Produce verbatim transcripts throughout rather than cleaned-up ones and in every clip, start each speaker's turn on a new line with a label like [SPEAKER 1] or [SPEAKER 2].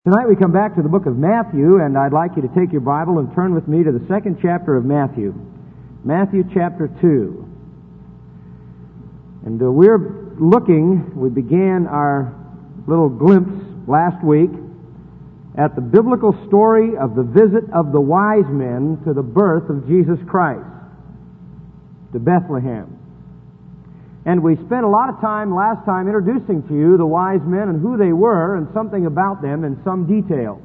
[SPEAKER 1] Tonight we come back to the book of Matthew, and I'd like you to take your Bible and turn with me to the second chapter of Matthew. Matthew chapter two. And uh, we're looking, we began our little glimpse last week at the biblical story of the visit of the wise men to the birth of Jesus Christ, to Bethlehem. And we spent a lot of time last time introducing to you the wise men and who they were and something about them in some detail.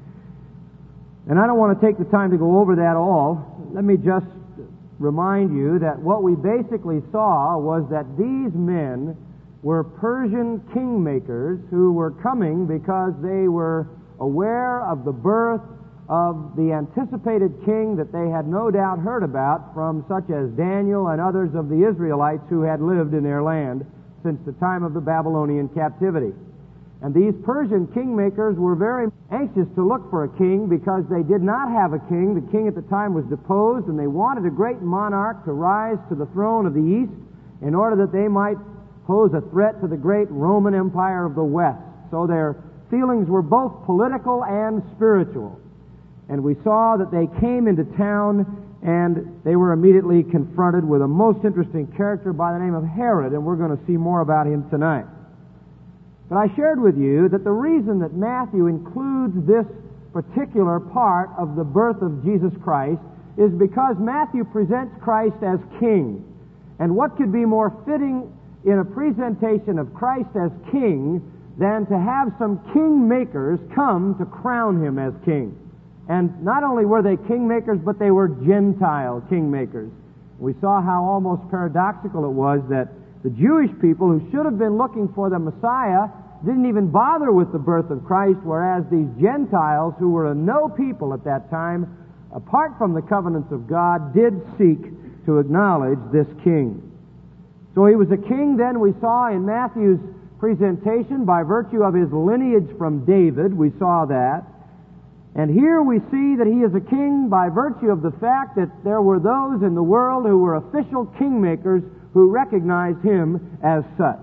[SPEAKER 1] And I don't want to take the time to go over that all. Let me just remind you that what we basically saw was that these men were Persian kingmakers who were coming because they were aware of the birth of the anticipated king that they had no doubt heard about from such as Daniel and others of the Israelites who had lived in their land since the time of the Babylonian captivity. And these Persian kingmakers were very anxious to look for a king because they did not have a king. The king at the time was deposed, and they wanted a great monarch to rise to the throne of the east in order that they might pose a threat to the great Roman Empire of the west. So their feelings were both political and spiritual. And we saw that they came into town and they were immediately confronted with a most interesting character by the name of Herod, and we're going to see more about him tonight. But I shared with you that the reason that Matthew includes this particular part of the birth of Jesus Christ is because Matthew presents Christ as king. And what could be more fitting in a presentation of Christ as king than to have some kingmakers come to crown him as king? And not only were they kingmakers, but they were Gentile kingmakers. We saw how almost paradoxical it was that the Jewish people who should have been looking for the Messiah didn't even bother with the birth of Christ, whereas these Gentiles, who were a no people at that time, apart from the covenants of God, did seek to acknowledge this king. So he was a king then, we saw in Matthew's presentation, by virtue of his lineage from David. We saw that. And here we see that he is a king by virtue of the fact that there were those in the world who were official kingmakers who recognized him as such.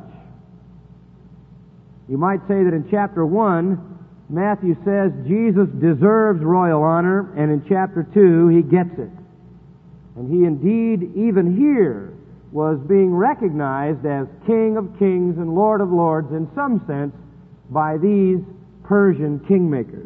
[SPEAKER 1] You might say that in chapter one, Matthew says Jesus deserves royal honor, and in chapter two, he gets it. And he indeed, even here, was being recognized as King of kings and Lord of lords, in some sense, by these Persian kingmakers.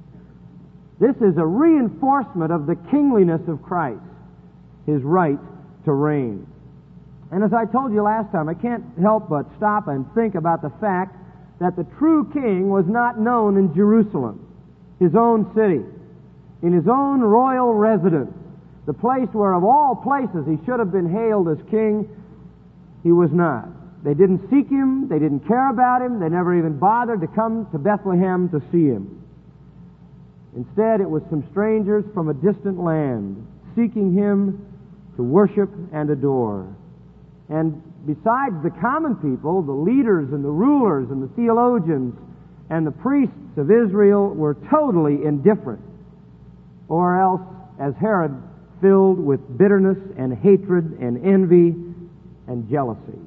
[SPEAKER 1] This is a reinforcement of the kingliness of Christ, his right to reign. And as I told you last time, I can't help but stop and think about the fact that the true king was not known in Jerusalem, his own city, in his own royal residence, the place where of all places he should have been hailed as king. He was not. They didn't seek him, they didn't care about him, they never even bothered to come to Bethlehem to see him. Instead, it was some strangers from a distant land seeking him to worship and adore. And besides the common people, the leaders and the rulers and the theologians and the priests of Israel were totally indifferent, or else, as Herod, filled with bitterness and hatred and envy and jealousy.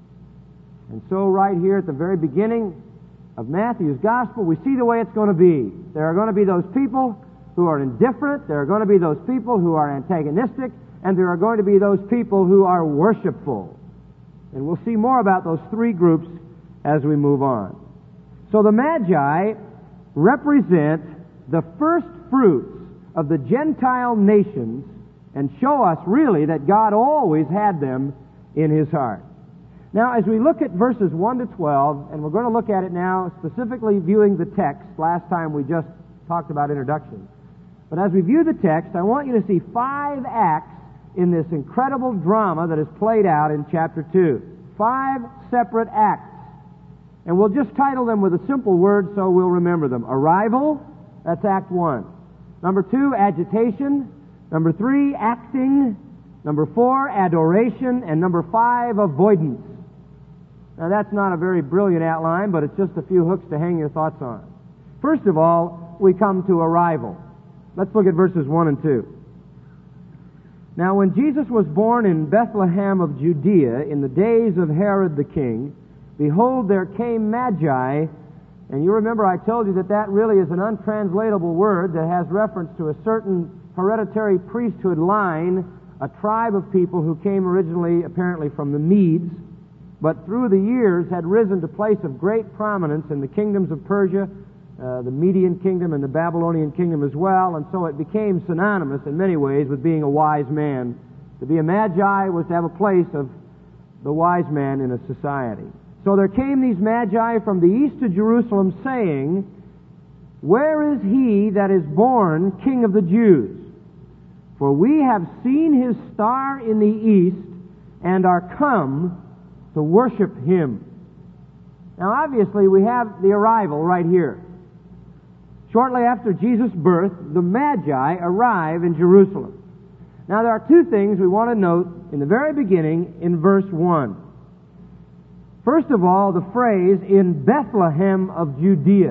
[SPEAKER 1] And so right here at the very beginning of Matthew's Gospel, we see the way it's going to be. There are going to be those people who are indifferent, there are going to be those people who are antagonistic, and there are going to be those people who are worshipful. And we'll see more about those three groups as we move on. So the Magi represent the first fruits of the Gentile nations and show us really that God always had them in His heart. Now, as we look at verses one to twelve, and we're going to look at it now specifically viewing the text. Last time we just talked about introduction. But as we view the text, I want you to see five acts in this incredible drama that is played out in chapter two. Five separate acts. And we'll just title them with a simple word so we'll remember them. Arrival, that's act one. Number two, agitation. Number three, acting. Number four, adoration. And number five, avoidance. Now, that's not a very brilliant outline, but it's just a few hooks to hang your thoughts on. First of all, we come to arrival. Let's look at verses one and two. Now, when Jesus was born in Bethlehem of Judea in the days of Herod the king, behold, there came Magi And you remember I told you that that really is an untranslatable word that has reference to a certain hereditary priesthood line, a tribe of people who came originally apparently from the Medes, but through the years had risen to place of great prominence in the kingdoms of Persia, uh, the Median kingdom and the Babylonian kingdom as well, and so it became synonymous in many ways with being a wise man. To be a magi was to have a place of the wise man in a society. So there came these magi from the east to Jerusalem, saying, "Where is he that is born King of the Jews? For we have seen his star in the east, and are come to worship him." Now obviously we have the arrival right here. Shortly after Jesus' birth, the Magi arrive in Jerusalem. Now there are two things we want to note in the very beginning in verse one. First of all, the phrase, "in Bethlehem of Judea."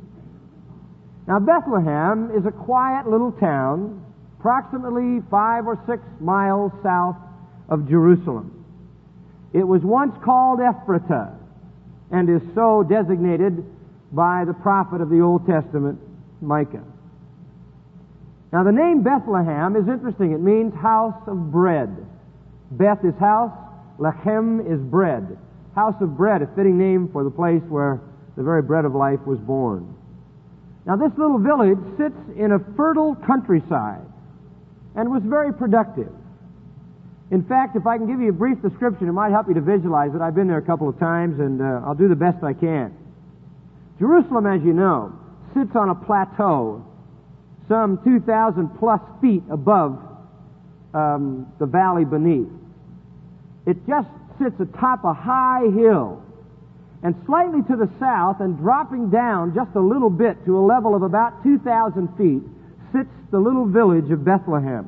[SPEAKER 1] Now Bethlehem is a quiet little town, approximately five or six miles south of Jerusalem. It was once called Ephratah, and is so designated by the prophet of the Old Testament, Micah. Now the name Bethlehem is interesting. It means house of bread. Beth is house, Lechem is bread. House of bread, a fitting name for the place where the very bread of life was born. Now this little village sits in a fertile countryside and was very productive. In fact, if I can give you a brief description, it might help you to visualize it. I've been there a couple of times, and uh, I'll do the best I can. Jerusalem, as you know, sits on a plateau some two thousand plus feet above um, the valley beneath. It just sits atop a high hill, and slightly to the south and dropping down just a little bit to a level of about two thousand feet sits the little village of Bethlehem.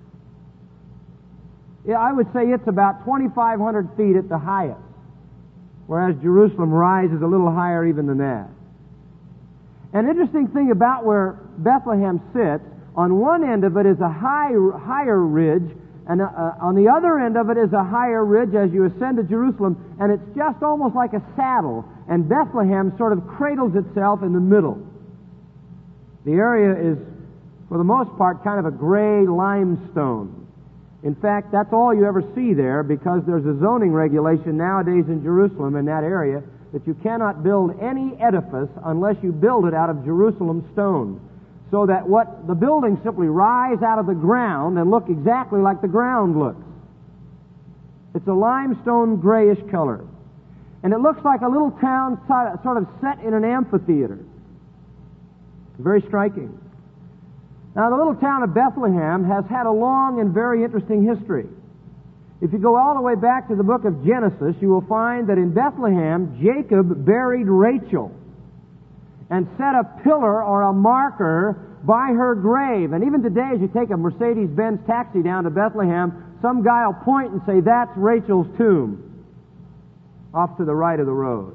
[SPEAKER 1] Yeah, I would say it's about twenty-five hundred feet at the highest, whereas Jerusalem rises a little higher even than that. An interesting thing about where Bethlehem sits, on one end of it is a high, higher ridge, and uh, on the other end of it is a higher ridge as you ascend to Jerusalem, and it's just almost like a saddle, and Bethlehem sort of cradles itself in the middle. The area is, for the most part, kind of a gray limestone. In fact, that's all you ever see there, because there's a zoning regulation nowadays in Jerusalem in that area that you cannot build any edifice unless you build it out of Jerusalem stone, so that what the buildings simply rise out of the ground and look exactly like the ground looks. It's a limestone grayish color, and it looks like a little town sort of set in an amphitheater. Very striking. Now, the little town of Bethlehem has had a long and very interesting history. If you go all the way back to the book of Genesis, you will find that in Bethlehem, Jacob buried Rachel and set a pillar or a marker by her grave. And even today, as you take a Mercedes-Benz taxi down to Bethlehem, some guy will point and say, "That's Rachel's tomb," off to the right of the road.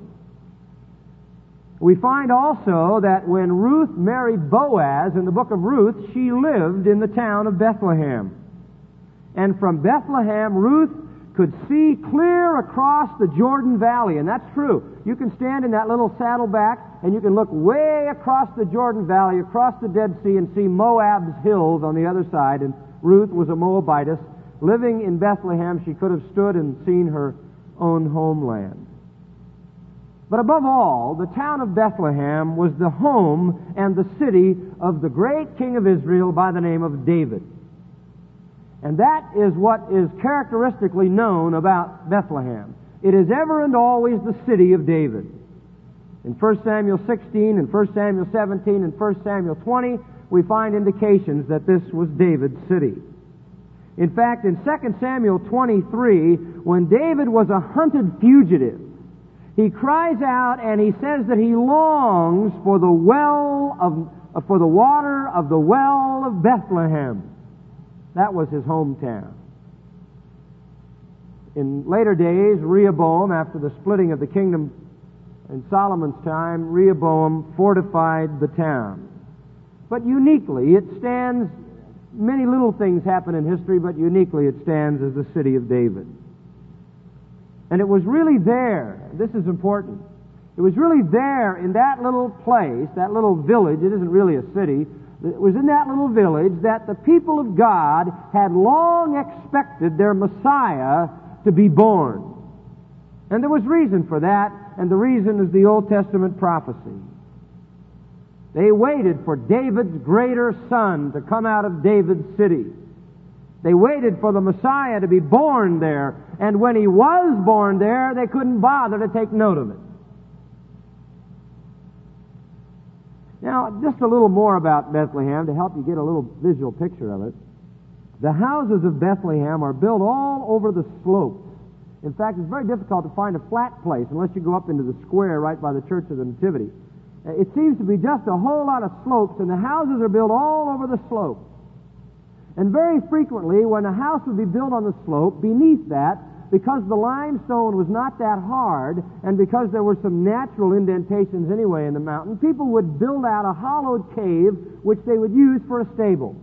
[SPEAKER 1] We find also that when Ruth married Boaz in the book of Ruth, she lived in the town of Bethlehem. And from Bethlehem, Ruth could see clear across the Jordan Valley, and that's true. You can stand in that little saddleback, and you can look way across the Jordan Valley, across the Dead Sea, and see Moab's hills on the other side. And Ruth was a Moabitess. Living in Bethlehem, she could have stood and seen her own homeland. But above all, the town of Bethlehem was the home and the city of the great king of Israel by the name of David. And that is what is characteristically known about Bethlehem. It is ever and always the city of David. In First Samuel sixteen and First Samuel seventeen and First Samuel twenty, we find indications that this was David's city. In fact, in Second Samuel twenty-three, when David was a hunted fugitive, he cries out and he says that he longs for the well of, for the water of the well of Bethlehem. That was his hometown. In later days, Rehoboam, after the splitting of the kingdom in Solomon's time, Rehoboam fortified the town. But uniquely, it stands, many little things happen in history, but uniquely it stands as the city of David. And it was really there, this is important, It was really there in that little place, that little village, it isn't really a city, it was in that little village that the people of God had long expected their Messiah to be born. And there was reason for that, and the reason is the Old Testament prophecy. They waited for David's greater son to come out of David's city. They waited for the Messiah to be born there, and when he was born there, they couldn't bother to take note of it. Now, just a little more about Bethlehem to help you get a little visual picture of it. The houses of Bethlehem are built all over the slopes. In fact, it's very difficult to find a flat place unless you go up into the square right by the Church of the Nativity. It seems to be just a whole lot of slopes, and the houses are built all over the slopes. And very frequently, when a house would be built on the slope, beneath that, because the limestone was not that hard, and because there were some natural indentations anyway in the mountain, people would build out a hollowed cave which they would use for a stable.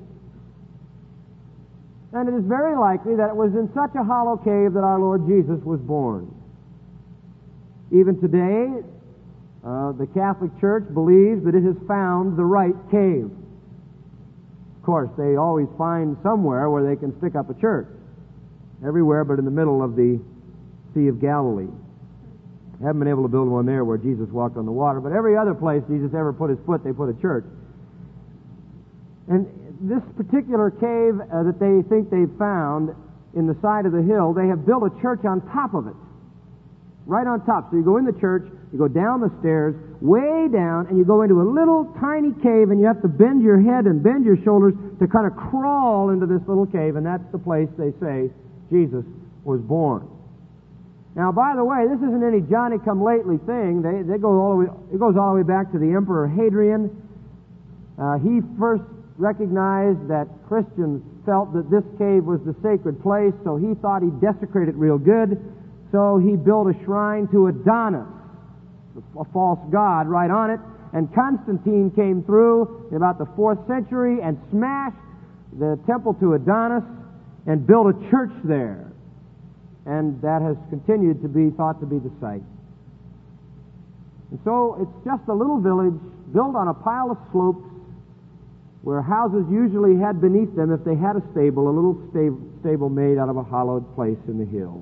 [SPEAKER 1] And it is very likely that it was in such a hollow cave that our Lord Jesus was born. Even today, uh, the Catholic Church believes that it has found the right cave. Of course, they always find somewhere where they can stick up a church. Everywhere but in the middle of the Sea of Galilee. Haven't been able to build one there where Jesus walked on the water, but every other place Jesus ever put his foot, they put a church. And this particular cave uh, that they think they've found in the side of the hill, they have built a church on top of it. Right on top. So you go in the church, you go down the stairs, way down, and you go into a little tiny cave, and you have to bend your head and bend your shoulders to kind of crawl into this little cave, and that's the place they say Jesus was born. Now, by the way, this isn't any Johnny-come-lately thing. They, they go all the way, it goes all the way back to the Emperor Hadrian. Uh, he first recognized that Christians felt that this cave was the sacred place, so he thought he'd desecrate it real good. So he built a shrine to Adonis, a false god, right on it. And Constantine came through in about the fourth century and smashed the temple to Adonis and built a church there. And that has continued to be thought to be the site. And so it's just a little village built on a pile of slopes where houses usually had beneath them, if they had a stable, a little stable made out of a hollowed place in the hill.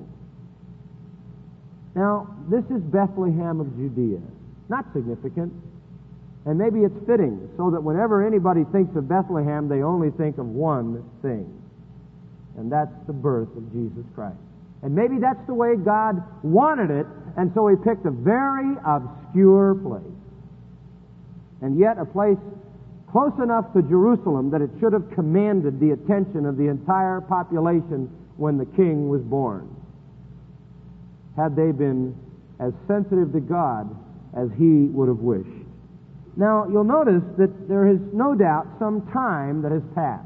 [SPEAKER 1] Now, this is Bethlehem of Judea. Not significant. And maybe it's fitting, so that whenever anybody thinks of Bethlehem, they only think of one thing. And that's the birth of Jesus Christ. And maybe that's the way God wanted it, and so He picked a very obscure place. And yet a place close enough to Jerusalem that it should have commanded the attention of the entire population when the King was born, had they been as sensitive to God as He would have wished. Now, you'll notice that there is no doubt some time that has passed.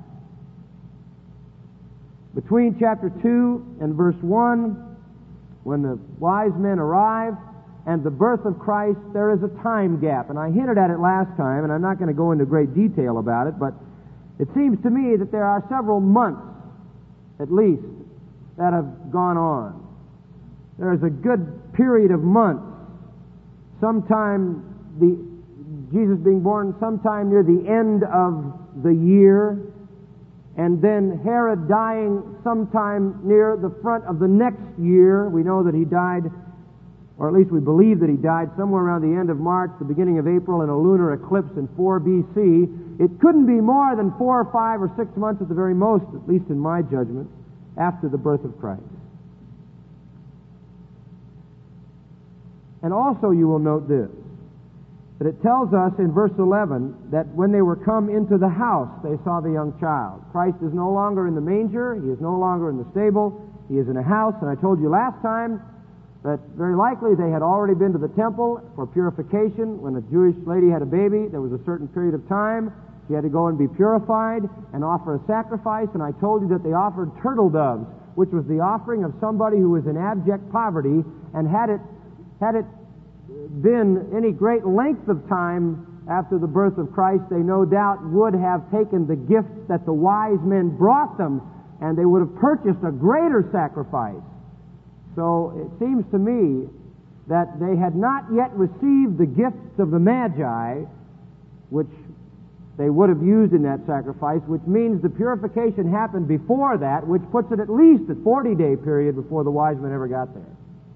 [SPEAKER 1] Between chapter two and verse one, when the wise men arrive, and the birth of Christ, there is a time gap. And I hinted at it last time, and I'm not going to go into great detail about it, but it seems to me that there are several months, at least, that have gone on. There is a good period of months, sometime the Jesus being born sometime near the end of the year, and then Herod dying sometime near the front of the next year. We know that he died, or at least we believe that he died somewhere around the end of March, the beginning of April, in a lunar eclipse in four B C. It couldn't be more than four or five or six months at the very most, at least in my judgment, after the birth of Christ. And also you will note this, that it tells us in verse eleven that when they were come into the house, they saw the young child. Christ is no longer in the manger. He is no longer in the stable. He is in a house. And I told you last time that very likely they had already been to the temple for purification. When a Jewish lady had a baby, there was a certain period of time. She had to go and be purified and offer a sacrifice. And I told you that they offered turtle doves, which was the offering of somebody who was in abject poverty, and had it had it been any great length of time after the birth of Christ, they no doubt would have taken the gifts that the wise men brought them, and they would have purchased a greater sacrifice. So it seems to me that they had not yet received the gifts of the Magi, which they would have used in that sacrifice, which means the purification happened before that, which puts it at least a forty-day period before the wise men ever got there.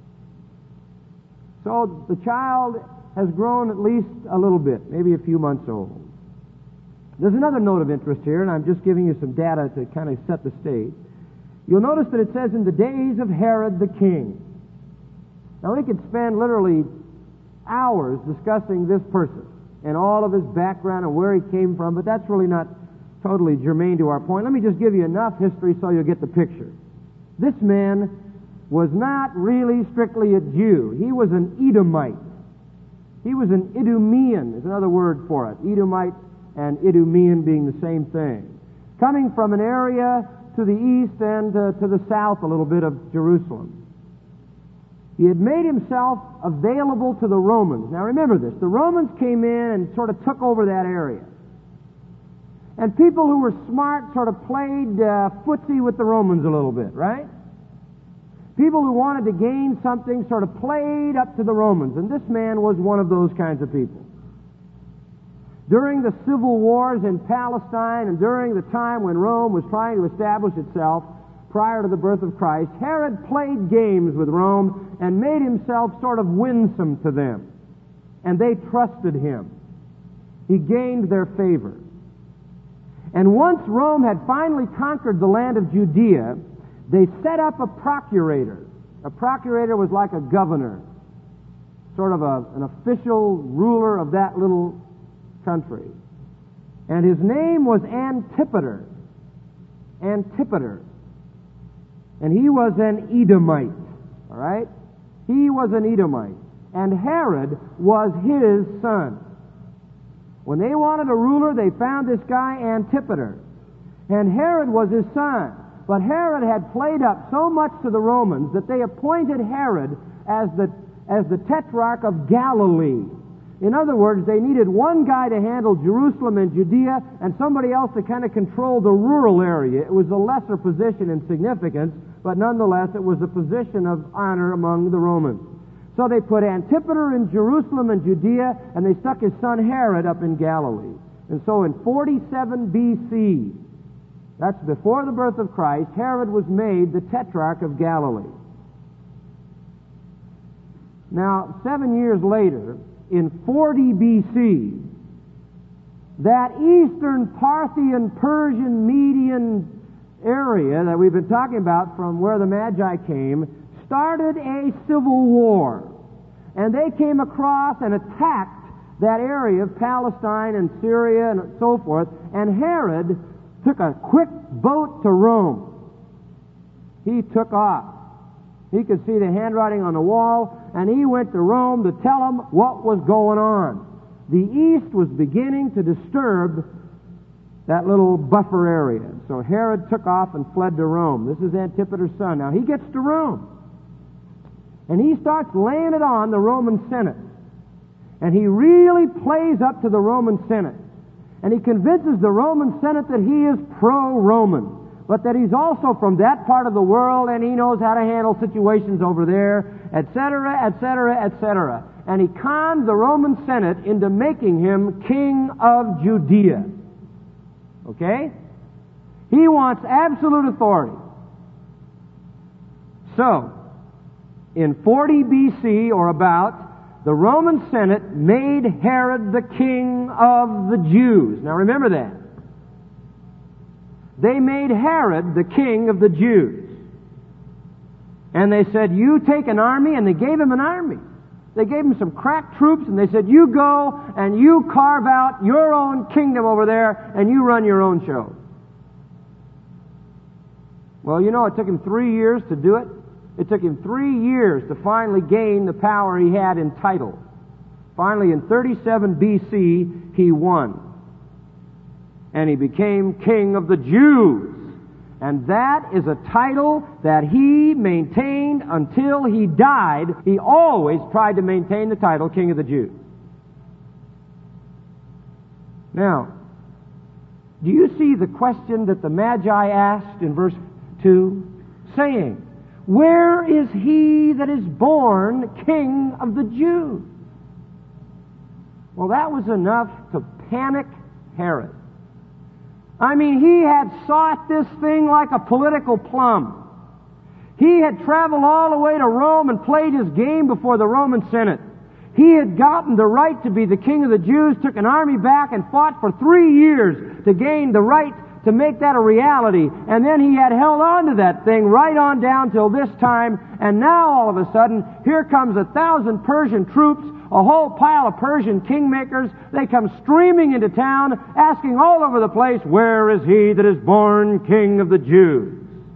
[SPEAKER 1] So the child has grown at least a little bit, maybe a few months old. There's another note of interest here, and I'm just giving you some data to kind of set the stage. You'll notice that it says, in the days of Herod the king. Now, we could spend literally hours discussing this person and all of his background and where he came from, but that's really not totally germane to our point. Let me just give you enough history so you'll get the picture. This man was not really strictly a Jew. He was an Edomite. He was an Idumean, is another word for it. Edomite and Idumean being the same thing. Coming from an area to the east and uh, to the south a little bit of Jerusalem. He had made himself available to the Romans. Now remember this, the Romans came in and sort of took over that area. And people who were smart sort of played uh, footsie with the Romans a little bit, right? People who wanted to gain something sort of played up to the Romans, and this man was one of those kinds of people. During the civil wars in Palestine and during the time when Rome was trying to establish itself prior to the birth of Christ, Herod played games with Rome and made himself sort of winsome to them. And they trusted him. He gained their favor. And once Rome had finally conquered the land of Judea, they set up a procurator. A procurator was like a governor, sort of a, an official ruler of that little country. And his name was Antipater. Antipater. And he was an Edomite. All right? He was an Edomite. And Herod was his son. When they wanted a ruler, they found this guy Antipater. And Herod was his son. But Herod had played up so much to the Romans that they appointed Herod as the, as the tetrarch of Galilee. In other words, they needed one guy to handle Jerusalem and Judea and somebody else to kind of control the rural area. It was a lesser position in significance, but nonetheless it was a position of honor among the Romans. So they put Antipater in Jerusalem and Judea, and they stuck his son Herod up in Galilee. And so in forty-seven B C, that's before the birth of Christ, Herod was made the tetrarch of Galilee. Now, seven years later, in forty B C, that eastern Parthian, Persian, Median area that we've been talking about from where the Magi came, started a civil war. And they came across and attacked that area of Palestine and Syria and so forth, and Herod took a quick boat to Rome. He took off. He could see the handwriting on the wall, and he went to Rome to tell them what was going on. The east was beginning to disturb that little buffer area. So Herod took off and fled to Rome. This is Antipater's son. Now he gets to Rome, and he starts laying it on the Roman Senate. And he really plays up to the Roman Senate. And he convinces the Roman Senate that he is pro-Roman, but that he's also from that part of the world and he knows how to handle situations over there, et cetera, et cetera, et cetera. And he cons the Roman Senate into making him king of Judea. Okay? He wants absolute authority. So, in forty B C or about, the Roman Senate made Herod the king of the Jews. Now remember that. They made Herod the king of the Jews. And they said, you take an army, and they gave him an army. They gave him some crack troops, and they said, you go and you carve out your own kingdom over there, and you run your own show. Well, you know, it took him three years to do it. It took him three years to finally gain the power he had in title. Finally, in thirty-seven B C, he won. And he became king of the Jews. And that is a title that he maintained until he died. He always tried to maintain the title king of the Jews. Now, do you see the question that the Magi asked in verse two? Saying, "Where is he that is born King of the Jews?" Well, that was enough to panic Herod. I mean, he had sought this thing like a political plum. He had traveled all the way to Rome and played his game before the Roman Senate. He had gotten the right to be the king of the Jews, took an army back and fought for three years to gain the right to make that a reality. And then he had held on to that thing right on down till this time. And now all of a sudden, here comes a thousand Persian troops, a whole pile of Persian kingmakers. They come streaming into town, asking all over the place, "Where is he that is born King of the Jews?"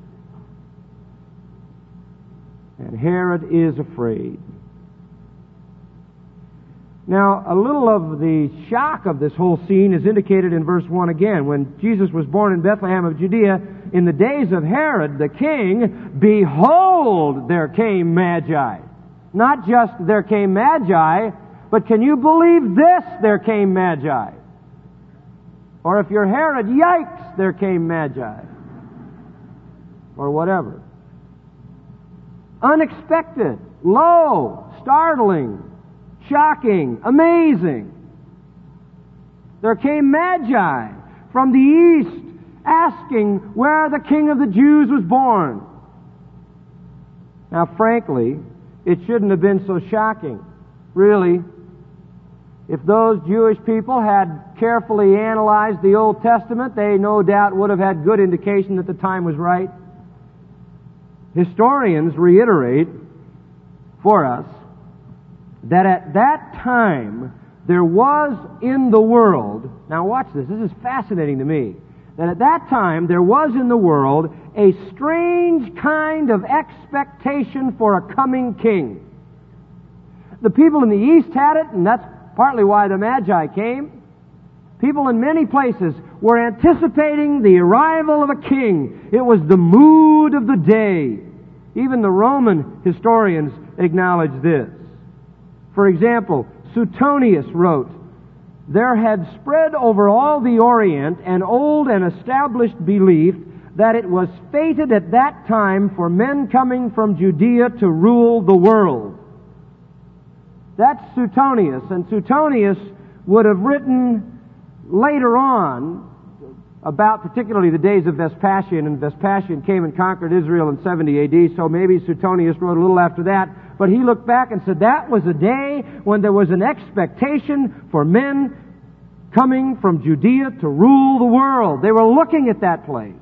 [SPEAKER 1] And Herod is afraid. Now, a little of the shock of this whole scene is indicated in verse one again. When Jesus was born in Bethlehem of Judea, in the days of Herod the king, behold, there came Magi. Not just there came Magi, but can you believe this? There came Magi. Or if you're Herod, yikes, there came Magi. Or whatever. Unexpected, low, startling, shocking, amazing. There came Magi from the east asking where the King of the Jews was born. Now, frankly, it shouldn't have been so shocking. Really, if those Jewish people had carefully analyzed the Old Testament, they no doubt would have had good indication that the time was right. Historians reiterate for us that at that time there was in the world, now watch this, this is fascinating to me, that at that time there was in the world a strange kind of expectation for a coming king. The people in the East had it, and that's partly why the Magi came. People in many places were anticipating the arrival of a king. It was the mood of the day. Even the Roman historians acknowledge this. For example, Suetonius wrote, "There had spread over all the Orient an old and established belief that it was fated at that time for men coming from Judea to rule the world." That's Suetonius, and Suetonius would have written later on about particularly the days of Vespasian, and Vespasian came and conquered Israel in seventy A D, so maybe Suetonius wrote a little after that, but he looked back and said that was a day when there was an expectation for men coming from Judea to rule the world. They were looking at that place.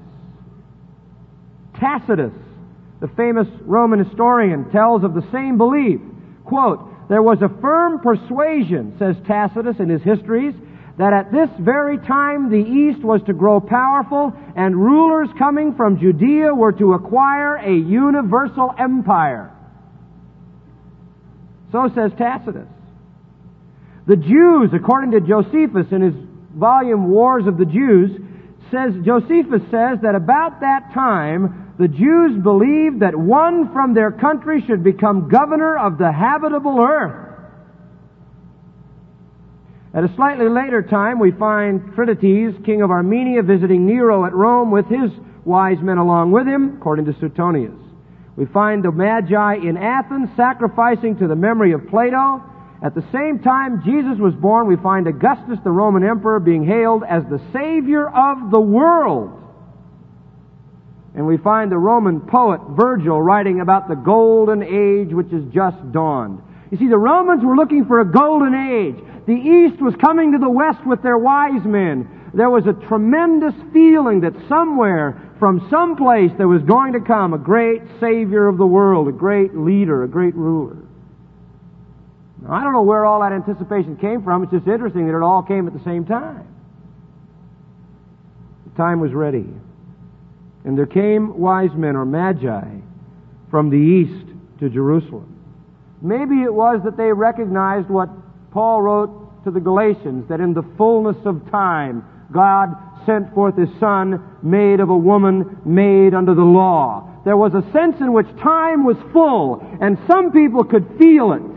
[SPEAKER 1] Tacitus, the famous Roman historian, tells of the same belief. Quote, "There was a firm persuasion," says Tacitus in his histories, "that at this very time the East was to grow powerful and rulers coming from Judea were to acquire a universal empire." So says Tacitus. The Jews, according to Josephus in his volume Wars of the Jews, says Josephus says that about that time the Jews believed that one from their country should become governor of the habitable earth. At a slightly later time, we find Trinities, king of Armenia, visiting Nero at Rome with his wise men along with him, according to Suetonius. We find the Magi in Athens sacrificing to the memory of Plato. At the same time Jesus was born, we find Augustus, the Roman emperor, being hailed as the Savior of the world. And we find the Roman poet Virgil writing about the golden age which has just dawned. You see, the Romans were looking for a golden age. The East was coming to the West with their wise men. There was a tremendous feeling that somewhere, from some place, there was going to come a great Savior of the world, a great leader, a great ruler. Now, I don't know where all that anticipation came from. It's just interesting that it all came at the same time. The time was ready. And there came wise men, or Magi, from the East to Jerusalem. Maybe it was that they recognized what Paul wrote to the Galatians, that in the fullness of time God sent forth His Son, made of a woman, made under the law. There was a sense in which time was full, and some people could feel it.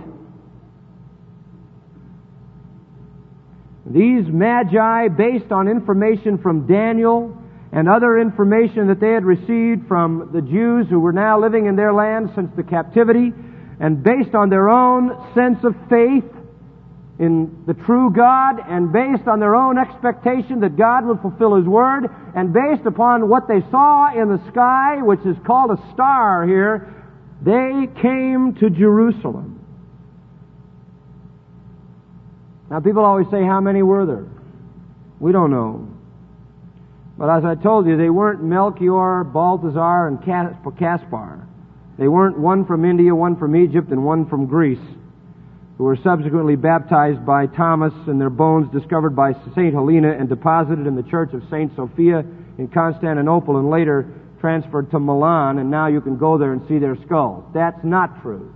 [SPEAKER 1] These Magi, based on information from Daniel and other information that they had received from the Jews who were now living in their land since the captivity, and based on their own sense of faith in the true God, and based on their own expectation that God would fulfill His Word, and based upon what they saw in the sky, which is called a star here, they came to Jerusalem. Now, people always say, how many were there? We don't know. But as I told you, they weren't Melchior, Balthazar, and Caspar. They weren't one from India, one from Egypt, and one from Greece, who were subsequently baptized by Thomas and their bones discovered by Saint Helena and deposited in the church of Saint Sophia in Constantinople and later transferred to Milan, and now you can go there and see their skulls. That's not true.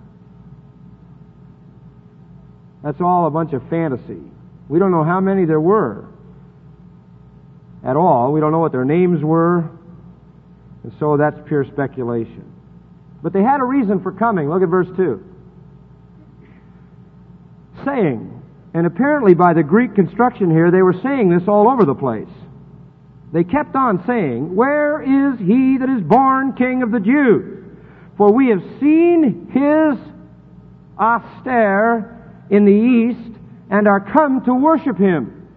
[SPEAKER 1] That's all a bunch of fantasy. We don't know how many there were at all. We don't know what their names were, and so that's pure speculation. But they had a reason for coming. Look at verse two. Saying, and apparently by the Greek construction here, they were saying this all over the place. They kept on saying, where is he that is born King of the Jews? For we have seen his austere in the east, and are come to worship him.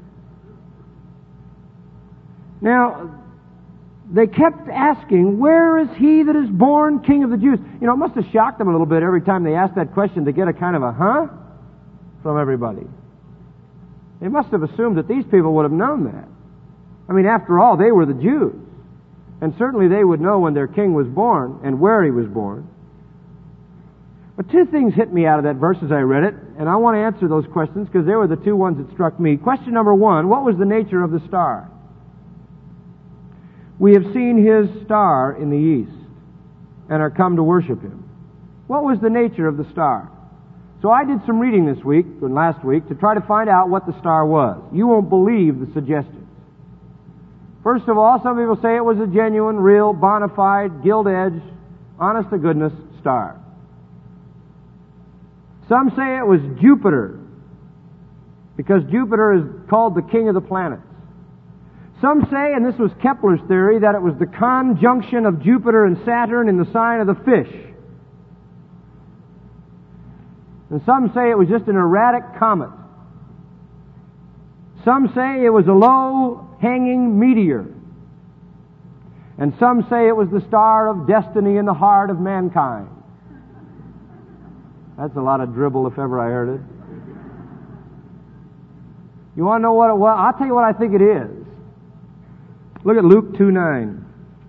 [SPEAKER 1] Now, they kept asking, where is he that is born King of the Jews? You know, it must have shocked them a little bit every time they asked that question to get a kind of a huh from everybody. They must have assumed that these people would have known that. I mean, after all, they were the Jews. And certainly they would know when their king was born and where he was born. But two things hit me out of that verse as I read it, and I want to answer those questions because they were the two ones that struck me. Question number one, what was the nature of the star? We have seen his star in the east and are come to worship him. What was the nature of the star? So I did some reading this week, and last week, to try to find out what the star was. You won't believe the suggestions. First of all, some people say it was a genuine, real, bona fide, gilt-edged, honest-to-goodness star. Some say it was Jupiter, because Jupiter is called the king of the planets. Some say, and this was Kepler's theory, that it was the conjunction of Jupiter and Saturn in the sign of the fish. And some say it was just an erratic comet. Some say it was a low-hanging meteor. And some say it was the star of destiny in the heart of mankind. That's a lot of dribble if ever I heard it. You want to know what it was? I'll tell you what I think it is. Look at Luke two nine.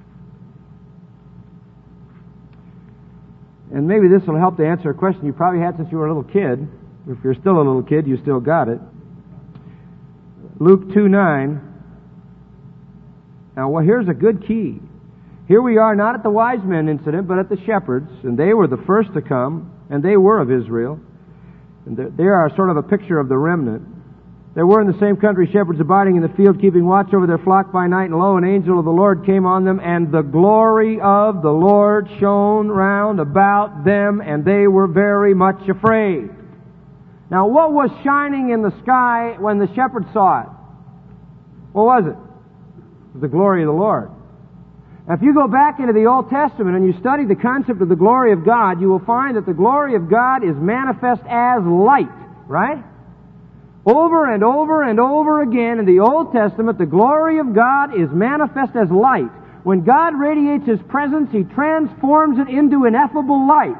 [SPEAKER 1] And maybe this will help to answer a question you probably had since you were a little kid. If you're still a little kid, you still got it. Luke two nine. Now, well, here's a good key. Here we are not at the wise men incident, but at the shepherds, and they were the first to come, and they were of Israel. And they are sort of a picture of the remnant. There were in the same country shepherds abiding in the field, keeping watch over their flock by night, and lo, an angel of the Lord came on them, and the glory of the Lord shone round about them, and they were very much afraid. Now, what was shining in the sky when the shepherds saw it? What was it? It was the glory of the Lord. Now, if you go back into the Old Testament and you study the concept of the glory of God, you will find that the glory of God is manifest as light, right? Over and over and over again in the Old Testament, the glory of God is manifest as light. When God radiates His presence, He transforms it into ineffable light.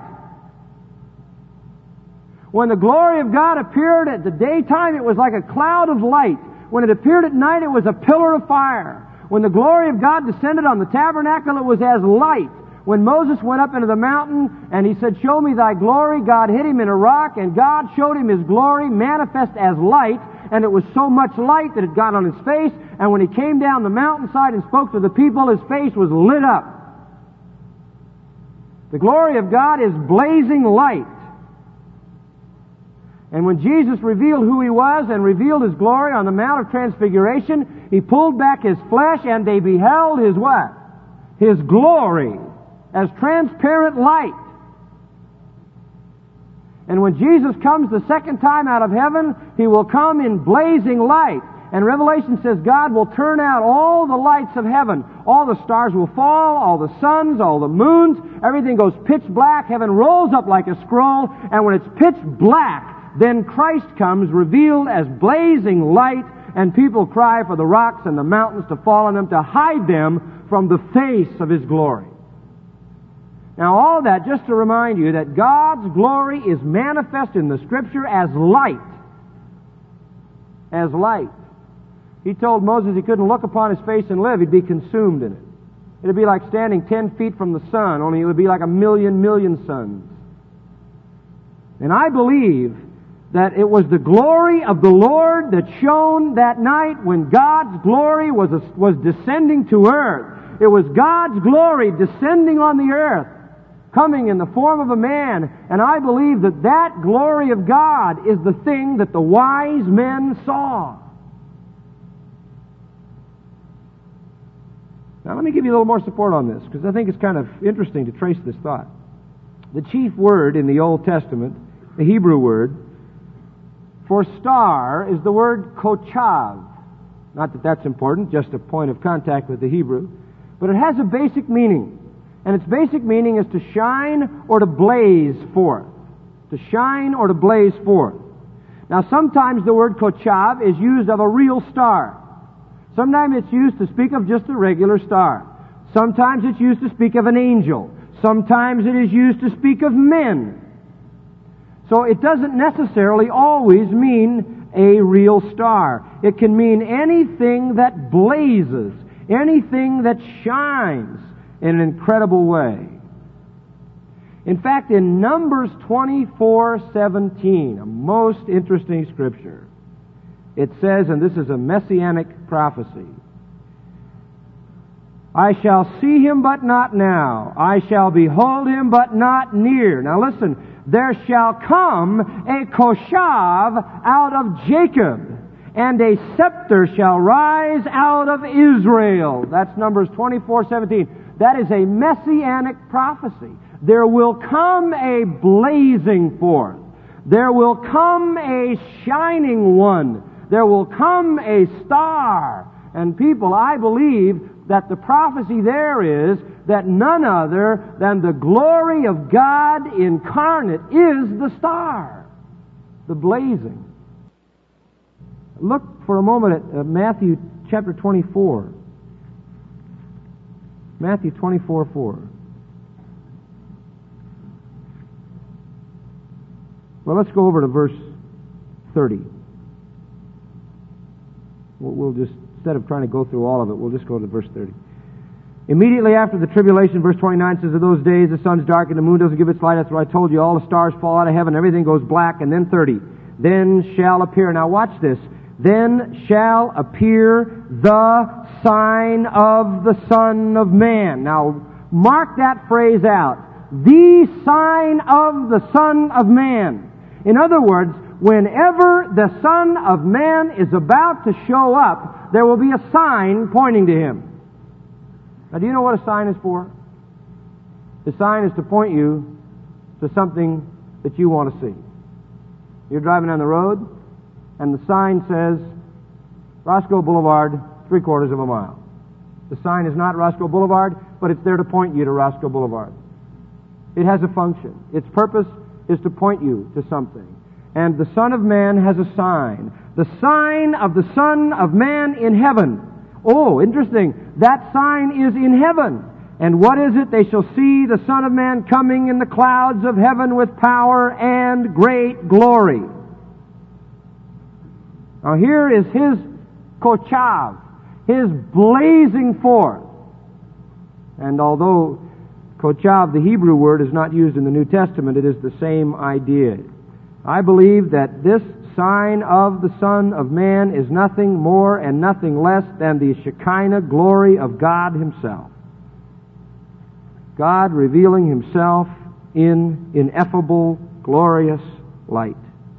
[SPEAKER 1] When the glory of God appeared at the daytime, it was like a cloud of light. When it appeared at night, it was a pillar of fire. When the glory of God descended on the tabernacle, it was as light. When Moses went up into the mountain and he said, "Show me thy glory," God hid him in a rock, and God showed him His glory manifest as light, and it was so much light that it got on his face, and when he came down the mountainside and spoke to the people, his face was lit up. The glory of God is blazing light. And when Jesus revealed who He was and revealed His glory on the Mount of Transfiguration, He pulled back His flesh and they beheld His what? His glory as transparent light. And when Jesus comes the second time out of heaven, He will come in blazing light. And Revelation says God will turn out all the lights of heaven. All the stars will fall, all the suns, all the moons. Everything goes pitch black. Heaven rolls up like a scroll. And when it's pitch black, then Christ comes revealed as blazing light, and people cry for the rocks and the mountains to fall on them, to hide them from the face of His glory. Now all that just to remind you that God's glory is manifest in the Scripture as light. As light. He told Moses he couldn't look upon his face and live. He'd be consumed in it. It'd be like standing ten feet from the sun, only it would be like a million, million suns. And I believe that it was the glory of the Lord that shone that night when God's glory was, was descending to earth. It was God's glory descending on the earth, coming in the form of a man. And I believe that that glory of God is the thing that the wise men saw. Now let me give you a little more support on this, because I think it's kind of interesting to trace this thought. The chief word in the Old Testament, the Hebrew word, for star is the word kochav. Not that that's important, just a point of contact with the Hebrew. But it has a basic meaning. And its basic meaning is to shine or to blaze forth. To shine or to blaze forth. Now sometimes the word kochav is used of a real star. Sometimes it's used to speak of just a regular star. Sometimes it's used to speak of an angel. Sometimes it is used to speak of men. So it doesn't necessarily always mean a real star. It can mean anything that blazes, anything that shines in an incredible way. In fact, in Numbers twenty-four seventeen, a most interesting scripture, it says, and this is a messianic prophecy, I shall see him but not now. I shall behold him but not near. Now listen, there shall come a koshav out of Jacob, and a scepter shall rise out of Israel. That's Numbers twenty-four seventeen. That is a messianic prophecy. There will come a blazing forth. There will come a shining one. There will come a star. And people, I believe that the prophecy there is that none other than the glory of God incarnate is the star, the blazing. Look for a moment at uh, Matthew chapter twenty-four. Matthew twenty-four four. Well, let's go over to verse thirty. We'll just, instead of trying to go through all of it, we'll just go to verse thirty. Immediately after the tribulation, verse twenty-nine says, of those days the sun's dark and the moon doesn't give its light. That's what I told you. All the stars fall out of heaven. Everything goes black. And then thirty. Then shall appear. Now watch this. Then shall appear the sign of the Son of Man. Now mark that phrase out. The sign of the Son of Man. In other words, whenever the Son of Man is about to show up, there will be a sign pointing to Him. Now, do you know what a sign is for? The sign is to point you to something that you want to see. You're driving on the road, and the sign says, Roscoe Boulevard, three quarters of a mile. The sign is not Roscoe Boulevard, but it's there to point you to Roscoe Boulevard. It has a function. Its purpose is to point you to something. And the Son of Man has a sign. The sign of the Son of Man in heaven. Oh, interesting. That sign is in heaven. And what is it? They shall see the Son of Man coming in the clouds of heaven with power and great glory. Now here is His kochav, His blazing forth. And although kochav, the Hebrew word, is not used in the New Testament, it is the same idea. I believe that this sign of the Son of Man is nothing more and nothing less than the Shekinah glory of God Himself. God revealing Himself in ineffable, glorious light.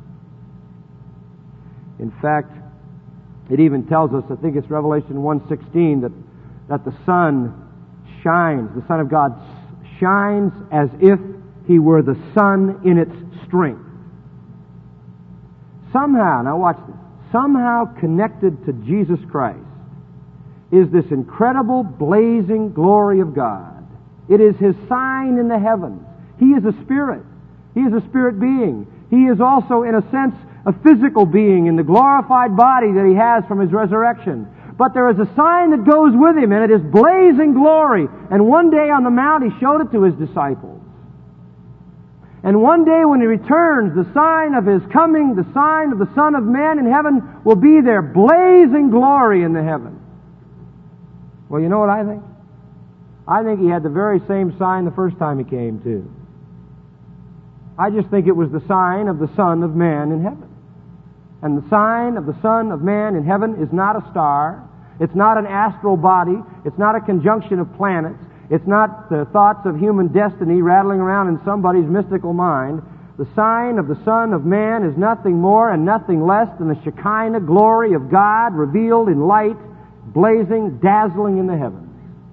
[SPEAKER 1] In fact, it even tells us, I think it's Revelation one sixteen, that, that the sun shines, the Son of God shines as if He were the sun in its strength. Somehow, now watch this, somehow connected to Jesus Christ is this incredible blazing glory of God. It is His sign in the heavens. He is a spirit. He is a spirit being. He is also, in a sense, a physical being in the glorified body that He has from His resurrection. But there is a sign that goes with Him, and it is blazing glory. And one day on the Mount, He showed it to His disciples. And one day when He returns, the sign of His coming, the sign of the Son of Man in heaven will be there, blazing glory in the heavens. Well, you know what I think? I think He had the very same sign the first time He came, too. I just think it was the sign of the Son of Man in heaven. And the sign of the Son of Man in heaven is not a star. It's not an astral body. It's not a conjunction of planets. It's not the thoughts of human destiny rattling around in somebody's mystical mind. The sign of the Son of Man is nothing more and nothing less than the Shekinah glory of God revealed in light, blazing, dazzling in the heavens.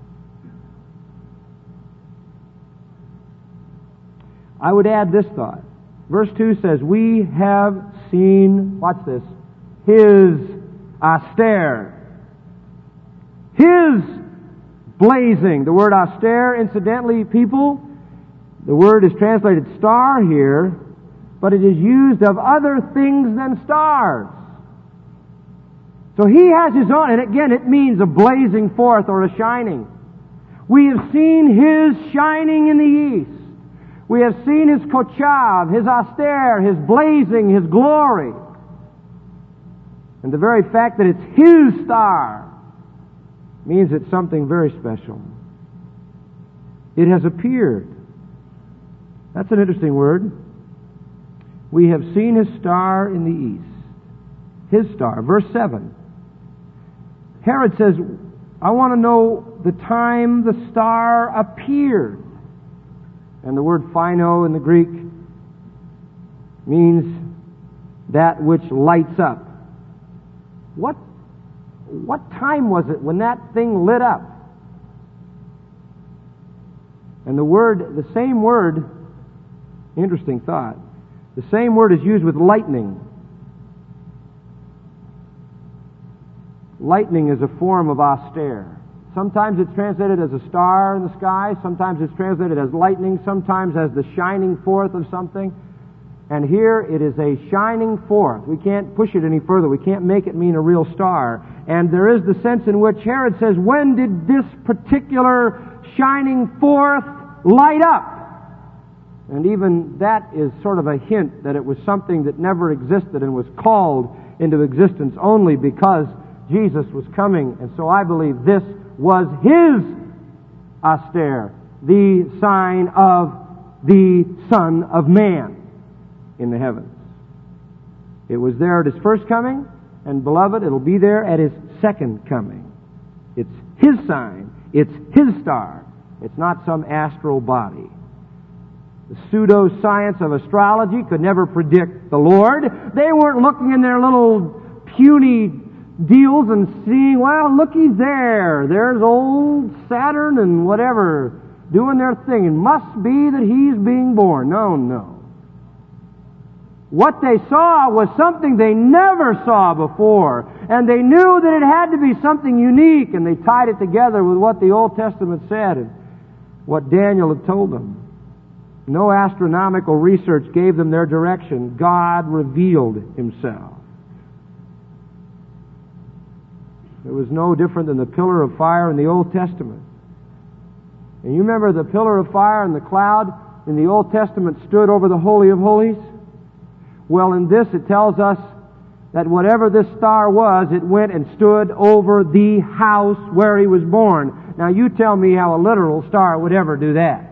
[SPEAKER 1] I would add this thought. Verse two says, we have seen, watch this, His austere. His blazing. The word austere, incidentally, people, the word is translated star here, but it is used of other things than stars. So He has His own, and again, it means a blazing forth or a shining. We have seen His shining in the east. We have seen His kochav, His austere, His blazing, His glory. And the very fact that it's His star means it's something very special. It has appeared. That's an interesting word. We have seen His star in the east. His star. Verse seven. Herod says, I want to know the time the star appeared. And the word phino in the Greek means that which lights up. What, what time was it when that thing lit up? And the word, the same word, interesting thought, the same word is used with lightning. Lightning is a form of austere. Sometimes it's translated as a star in the sky. Sometimes it's translated as lightning. Sometimes as the shining forth of something. And here it is a shining forth. We can't push it any further. We can't make it mean a real star. And there is the sense in which Herod says, when did this particular shining forth light up? And even that is sort of a hint that it was something that never existed and was called into existence only because Jesus was coming. And so I believe this was His austere, the sign of the Son of Man in the heavens. It was there at His first coming, and beloved, it'll be there at His second coming. It's His sign. It's His star. It's not some astral body. The pseudo-science of astrology could never predict the Lord. They weren't looking in their little puny deals and seeing, well, look, He's there. There's old Saturn and whatever doing their thing. It must be that He's being born. No, no. What they saw was something they never saw before. And they knew that it had to be something unique, and they tied it together with what the Old Testament said and what Daniel had told them. No astronomical research gave them their direction. God revealed Himself. It was no different than the pillar of fire in the Old Testament. And you remember the pillar of fire and the cloud in the Old Testament stood over the Holy of Holies? Well, in this it tells us that whatever this star was, it went and stood over the house where He was born. Now you tell me how a literal star would ever do that.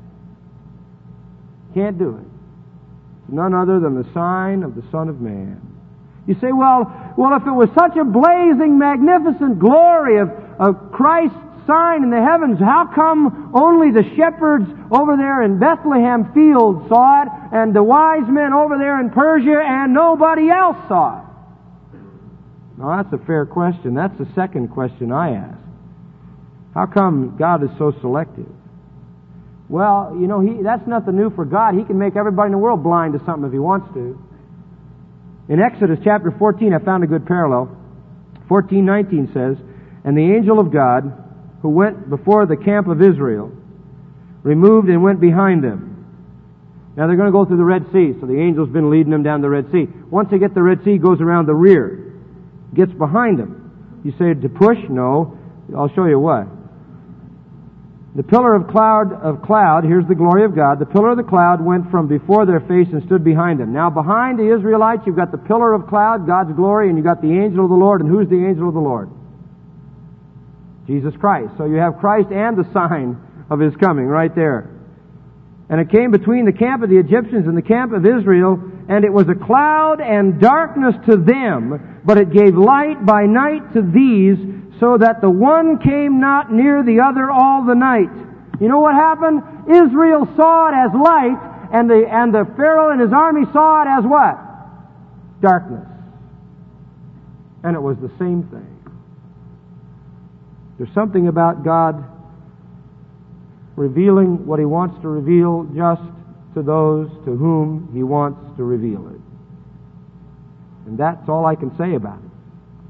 [SPEAKER 1] Can't do it. It's none other than the sign of the Son of Man. You say, well, well, if it was such a blazing, magnificent glory of, of Christ's sign in the heavens, how come only the shepherds over there in Bethlehem field saw it, and the wise men over there in Persia, and nobody else saw it? Now, that's a fair question. That's the second question I ask. How come God is so selective? Well, you know, he, that's nothing new for God. He can make everybody in the world blind to something if He wants to. In Exodus chapter fourteen, I found a good parallel. fourteen nineteen says, "And the angel of God, who went before the camp of Israel, removed and went behind them." Now they're going to go through the Red Sea, so the angel's been leading them down the Red Sea. Once they get the Red Sea, he goes around the rear, gets behind them. You say, to push? No. I'll show you what. The pillar of cloud, of cloud, here's the glory of God. The pillar of the cloud went from before their face and stood behind them. Now behind the Israelites, you've got the pillar of cloud, God's glory, and you've got the angel of the Lord. And who's the angel of the Lord? Jesus Christ. So you have Christ and the sign of His coming right there. And it came between the camp of the Egyptians and the camp of Israel, and it was a cloud and darkness to them, but it gave light by night to these, so that the one came not near the other all the night. You know what happened? Israel saw it as light, and the, and the Pharaoh and his army saw it as what? Darkness. And it was the same thing. There's something about God revealing what He wants to reveal just to those to whom He wants to reveal it. And that's all I can say about it.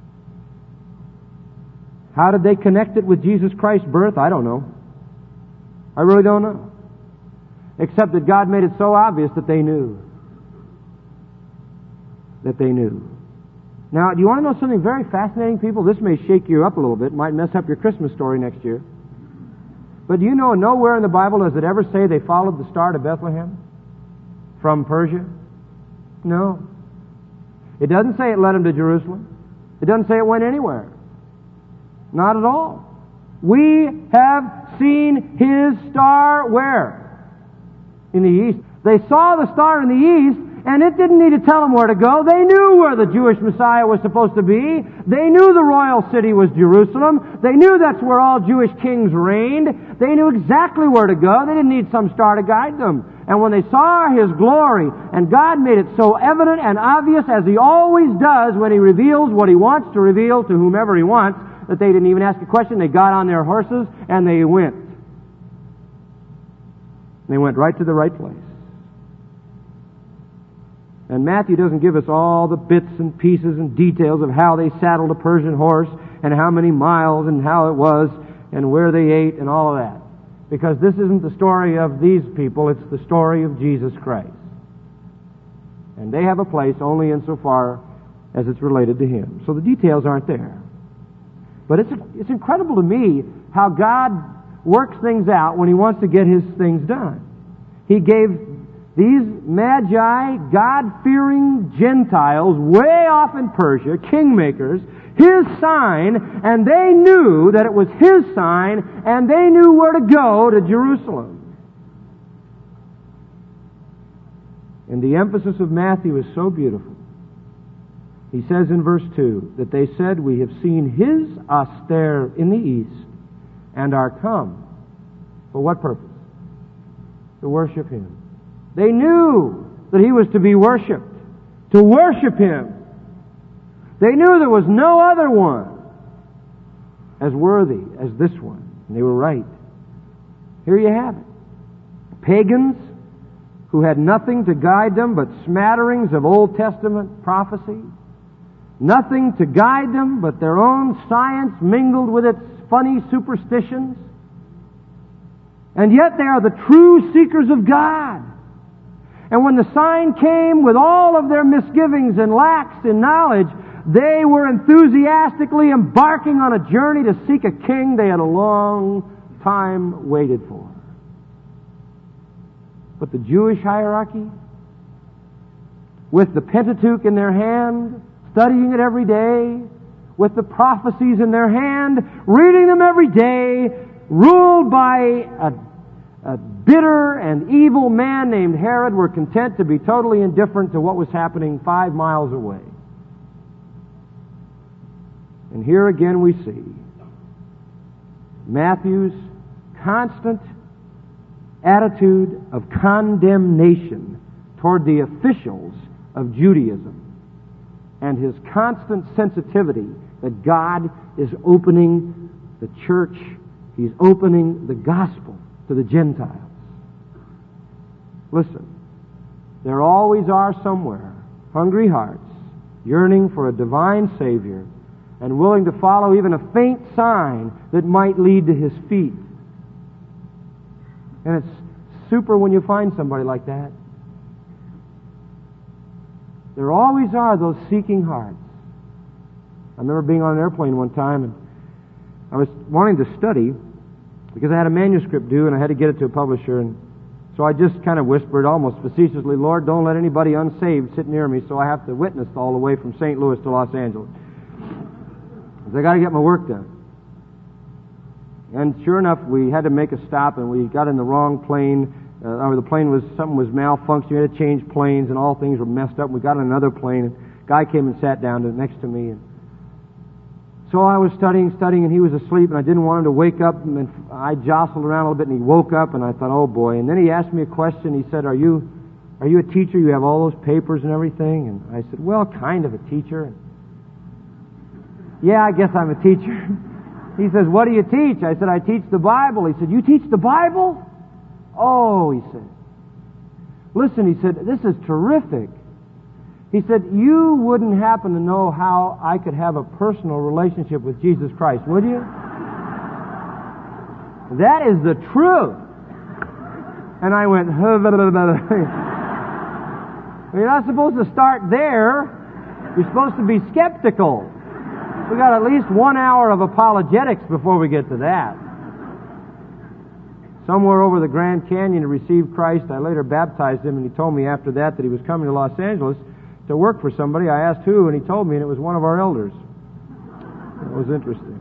[SPEAKER 1] How did they connect it with Jesus Christ's birth? I don't know. I really don't know. Except that God made it so obvious that they knew. That they knew. Now, do you want to know something very fascinating, people? This may shake you up a little bit, might mess up your Christmas story next year. But do you know, nowhere in the Bible does it ever say they followed the star to Bethlehem from Persia? No. It doesn't say it led them to Jerusalem. It doesn't say it went anywhere. Not at all. We have seen His star where? In the east. They saw the star in the east, and it didn't need to tell them where to go. They knew where the Jewish Messiah was supposed to be. They knew the royal city was Jerusalem. They knew that's where all Jewish kings reigned. They knew exactly where to go. They didn't need some star to guide them. And when they saw His glory, and God made it so evident and obvious, as He always does when He reveals what He wants to reveal to whomever He wants, that they didn't even ask a question. They got on their horses and they went. They went right to the right place. And Matthew doesn't give us all the bits and pieces and details of how they saddled a Persian horse and how many miles and how it was and where they ate and all of that. Because this isn't the story of these people, it's the story of Jesus Christ. And they have a place only insofar as it's related to Him. So the details aren't there. But it's, it's incredible to me how God works things out when He wants to get His things done. He gave these magi, God-fearing Gentiles way off in Persia, kingmakers, His sign, and they knew that it was His sign, and they knew where to go to Jerusalem. And the emphasis of Matthew is so beautiful. He says in verse two that they said, "We have seen His aster in the east, and are come." For what purpose? To worship Him. They knew that He was to be worshipped, to worship Him. They knew there was no other one as worthy as this one. And they were right. Here you have it. Pagans who had nothing to guide them but smatterings of Old Testament prophecy. Nothing to guide them but their own science mingled with its funny superstitions. And yet they are the true seekers of God. And when the sign came with all of their misgivings and lacks in knowledge, they were enthusiastically embarking on a journey to seek a king they had a long time waited for. But the Jewish hierarchy, with the Pentateuch in their hand, studying it every day, with the prophecies in their hand, reading them every day, ruled by a A bitter and evil man named Herod, were content to be totally indifferent to what was happening five miles away. And here again we see Matthew's constant attitude of condemnation toward the officials of Judaism, and his constant sensitivity that God is opening the church, He's opening the gospel to the Gentiles. Listen, there always are somewhere hungry hearts yearning for a divine Savior, and willing to follow even a faint sign that might lead to His feet. And it's super when you find somebody like that. There always are those seeking hearts. I remember being on an airplane one time, and I was wanting to study because I had a manuscript due and I had to get it to a publisher, and so I just kind of whispered almost facetiously, "Lord, don't let anybody unsaved sit near me so I have to witness all the way from Saint Louis to Los Angeles. I got to get my work done." And sure enough, we had to make a stop, and we got in the wrong plane. Uh, or the plane was, something was malfunctioning. We had to change planes, and all things were messed up. We got on another plane, and a guy came and sat down next to me. And so I was studying, studying, and he was asleep, and I didn't want him to wake up. And I jostled around a little bit, and he woke up, and I thought, oh boy. And then he asked me a question. He said, are you, are you a teacher? You have all those papers and everything? And I said, well, kind of a teacher. Yeah, I guess I'm a teacher. He says, what do you teach? I said, I teach the Bible. He said, you teach the Bible? Oh, he said. Listen, he said, this is terrific. He said, you wouldn't happen to know how I could have a personal relationship with Jesus Christ, would you? That is the truth. And I went, you're not supposed to start there. You're supposed to be skeptical. We got at least one hour of apologetics before we get to that. Somewhere over the Grand Canyon to receive Christ, I later baptized him, and he told me after that that he was coming to Los Angeles to work for somebody. I asked who, and he told me, and it was one of our elders. It was interesting.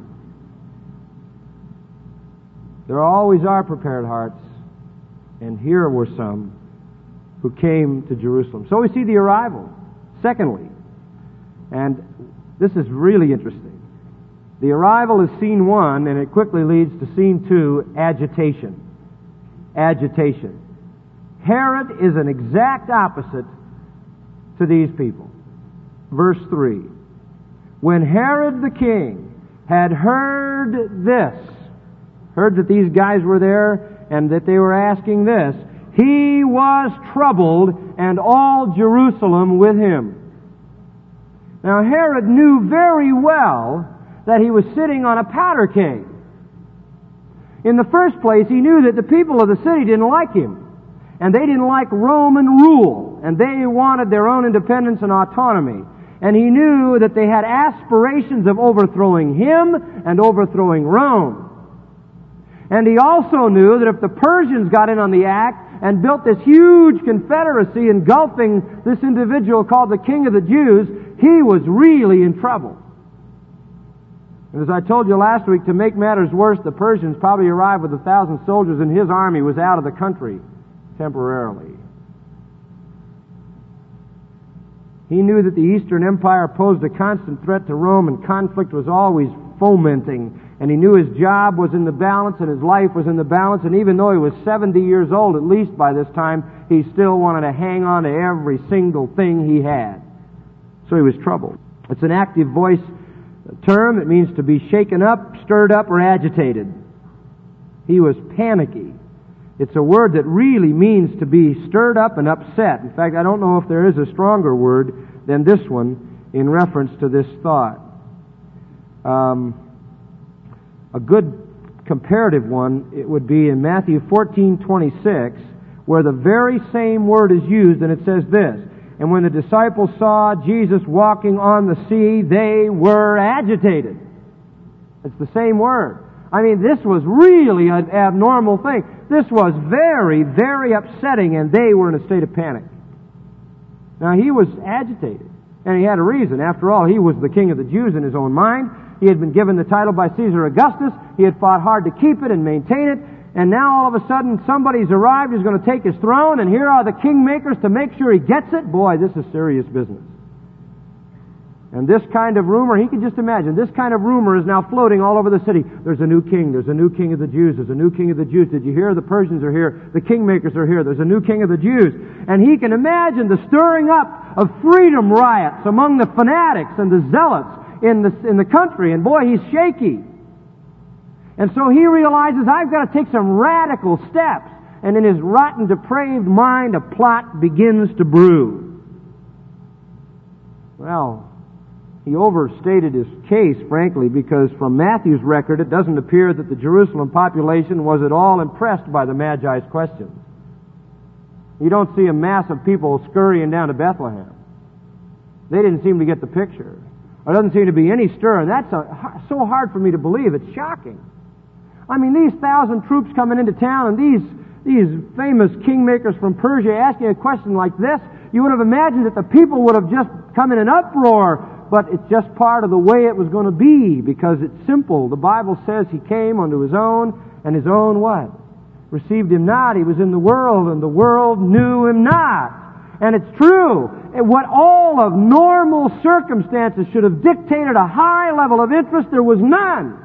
[SPEAKER 1] There always are prepared hearts, and here were some who came to Jerusalem. So we see the arrival. Secondly, and this is really interesting. The arrival is scene one, and it quickly leads to scene two, agitation. Agitation. Herod is an exact opposite to these people. Verse three. When Herod the king had heard this, heard that these guys were there and that they were asking this, he was troubled, and all Jerusalem with him. Now Herod knew very well that he was sitting on a powder keg. In the first place, he knew that the people of the city didn't like him, and they didn't like Roman rule, and they wanted their own independence and autonomy. And he knew that they had aspirations of overthrowing him and overthrowing Rome. And he also knew that if the Persians got in on the act and built this huge confederacy engulfing this individual called the King of the Jews, he was really in trouble. And as I told you last week, to make matters worse, the Persians probably arrived with a thousand soldiers, and his army was out of the country temporarily. He knew that the Eastern Empire posed a constant threat to Rome, and conflict was always fomenting. And he knew his job was in the balance, and his life was in the balance. And even though he was seventy years old, at least by this time, he still wanted to hang on to every single thing he had. So he was troubled. It's an active voice term. It means to be shaken up, stirred up, or agitated. He was panicky. It's a word that really means to be stirred up and upset. In fact, I don't know if there is a stronger word than this one in reference to this thought. Um, a good comparative one, it would be in Matthew fourteen twenty-six, where the very same word is used, and it says this, and when the disciples saw Jesus walking on the sea, they were agitated. It's the same word. I mean, this was really an abnormal thing. This was very, very upsetting, and they were in a state of panic. Now, he was agitated, and he had a reason. After all, he was the king of the Jews in his own mind. He had been given the title by Caesar Augustus. He had fought hard to keep it and maintain it. And now all of a sudden somebody's arrived who's going to take his throne, and here are the kingmakers to make sure he gets it. Boy, this is serious business. And this kind of rumor, he can just imagine, this kind of rumor is now floating all over the city. There's a new king. There's a new king of the Jews. There's a new king of the Jews. Did you hear? The Persians are here. The kingmakers are here. There's a new king of the Jews. And he can imagine the stirring up of freedom riots among the fanatics and the zealots in the, in the country. And boy, he's shaky. And so he realizes, I've got to take some radical steps. And in his rotten, depraved mind, a plot begins to brew. Well, he overstated his case, frankly, because from Matthew's record it doesn't appear that the Jerusalem population was at all impressed by the Magi's questions. You don't see a mass of people scurrying down to Bethlehem. They didn't seem to get the picture. There doesn't seem to be any stir, and that's a, so hard for me to believe. It's shocking. I mean, these thousand troops coming into town, and these these famous kingmakers from Persia asking a question like this, you would have imagined that the people would have just come in an uproar, but it's just part of the way it was going to be, because it's simple. The Bible says he came unto his own, and his own what? Received him not. He was in the world, and the world knew him not. And it's true. What all of normal circumstances should have dictated a high level of interest, there was none.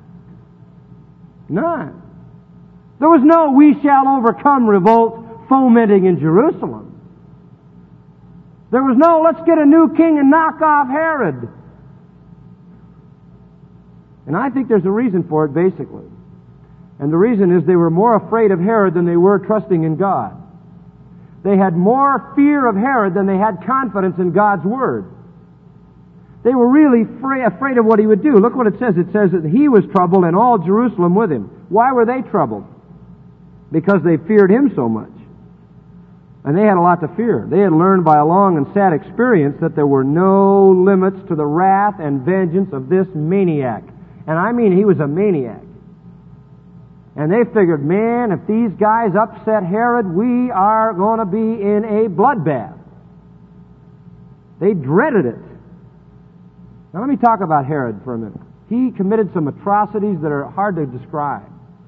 [SPEAKER 1] None. There was no "we shall overcome" revolt fomenting in Jerusalem. There was no "let's get a new king and knock off Herod." And I think there's a reason for it, basically. And the reason is they were more afraid of Herod than they were trusting in God. They had more fear of Herod than they had confidence in God's Word. They were really fra- afraid of what he would do. Look what it says. It says that he was troubled and all Jerusalem with him. Why were they troubled? Because they feared him so much. And they had a lot to fear. They had learned by a long and sad experience that there were no limits to the wrath and vengeance of this maniac. And I mean, he was a maniac. And they figured, man, if these guys upset Herod, we are going to be in a bloodbath. They dreaded it. Now let me talk about Herod for a minute. He committed some atrocities that are hard to describe.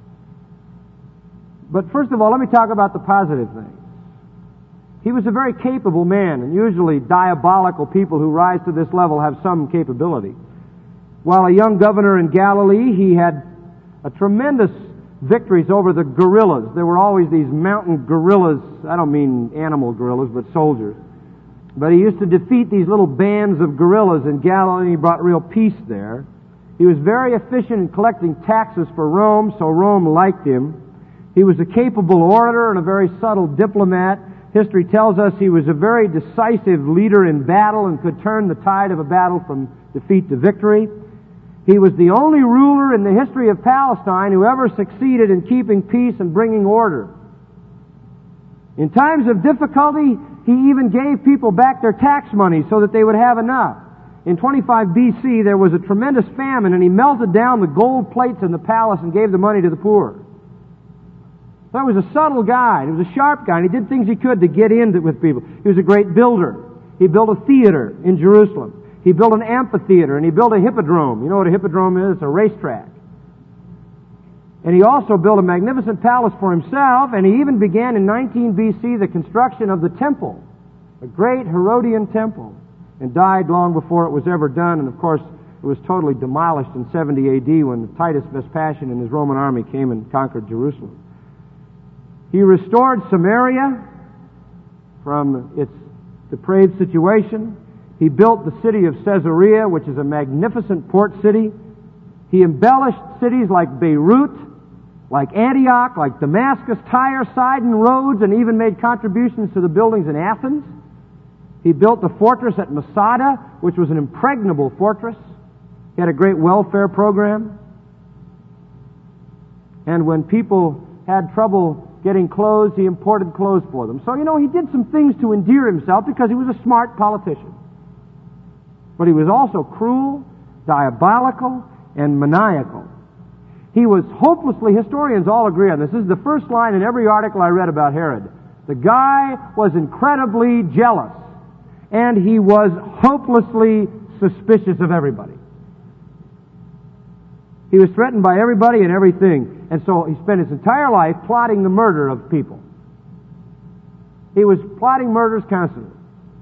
[SPEAKER 1] But first of all, let me talk about the positive things. He was a very capable man, and usually diabolical people who rise to this level have some capability. While a young governor in Galilee, he had a tremendous victories over the guerrillas. There were always these mountain guerrillas. I don't mean animal guerrillas, but soldiers. But he used to defeat these little bands of guerrillas in Galilee. He brought real peace there. He was very efficient in collecting taxes for Rome, so Rome liked him. He was a capable orator and a very subtle diplomat. History tells us he was a very decisive leader in battle and could turn the tide of a battle from defeat to victory. He was the only ruler in the history of Palestine who ever succeeded in keeping peace and bringing order. In times of difficulty, he even gave people back their tax money so that they would have enough. In twenty-five B C, there was a tremendous famine, and he melted down the gold plates in the palace and gave the money to the poor. So he was a subtle guy. He was a sharp guy, and he did things he could to get in with people. He was a great builder. He built a theater in Jerusalem. He built an amphitheater, and he built a hippodrome. You know what a hippodrome is? It's a racetrack. And he also built a magnificent palace for himself, and he even began in nineteen B C the construction of the temple, a great Herodian temple, and died long before it was ever done. And of course, it was totally demolished in seventy A D when Titus Vespasian and his Roman army came and conquered Jerusalem. He restored Samaria from its depraved situation. He built the city of Caesarea, which is a magnificent port city. He embellished cities like Beirut, like Antioch, like Damascus, Tyre, Sidon, Rhodes, and even made contributions to the buildings in Athens. He built the fortress at Masada, which was an impregnable fortress. He had a great welfare program. And when people had trouble getting clothes, he imported clothes for them. So, you know, he did some things to endear himself because he was a smart politician. But he was also cruel, diabolical, and maniacal. He was hopelessly, historians all agree on this. This is the first line in every article I read about Herod. The guy was incredibly jealous, and he was hopelessly suspicious of everybody. He was threatened by everybody and everything, and so he spent his entire life plotting the murder of people. He was plotting murders constantly.